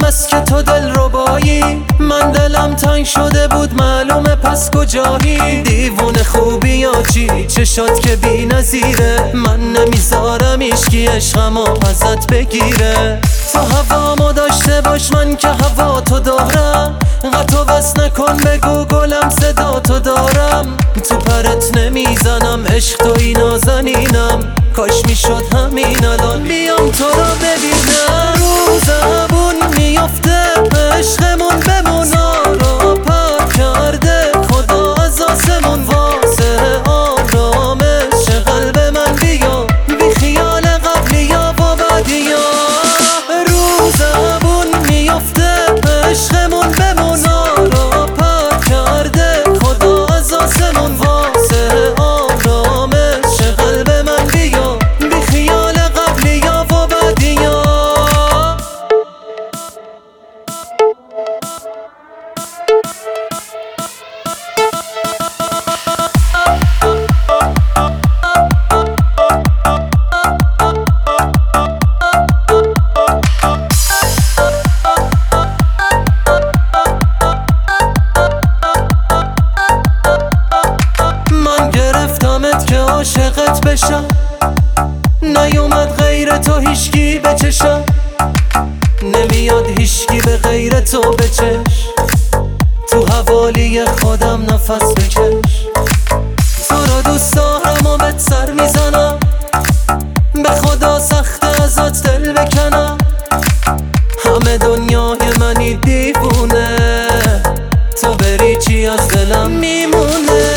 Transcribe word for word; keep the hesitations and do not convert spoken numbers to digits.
بس که تو دل ربایی، من دلم تنگ شده بود معلومه پس کجایی. دیوونه خوبی یا چی چشات که بی نظیره، من نمیذارم ایشکی عشقمو ازت بگیره. تو هوامو داشته باش من که هوا تو دارم، قطع بس نکن بگو گلم صدا تو دارم. تو پرت نمیزنم عشق توی نازنینم، کاش میشد همین الان بیام تو رو ببینم. رو زبون میافته عشقمون بمونا رو پر کرده خدا از آسمون، واسه آرامش قلب من بیا بی خیال قبلیا و بعدیا. رو زبون میافته عشقمون بمونا رو پر کرده خدا از آسمون، واسه آرامش قلب من بیا بی خیال قبلیا و بعدیا. من گرفتمت که عاشقت بشم، نیومد غیر تو هیشکی به چشم، نمیاد هیشکی به غیر تو بچش. تو حوالی خودم نفس بکش، تو رو دوست دارم و بهت سر میزنم، به خدا سخته ازت دل بکنم. همه دنیای منی دیوونه، تو بری چی از دلم میمونه.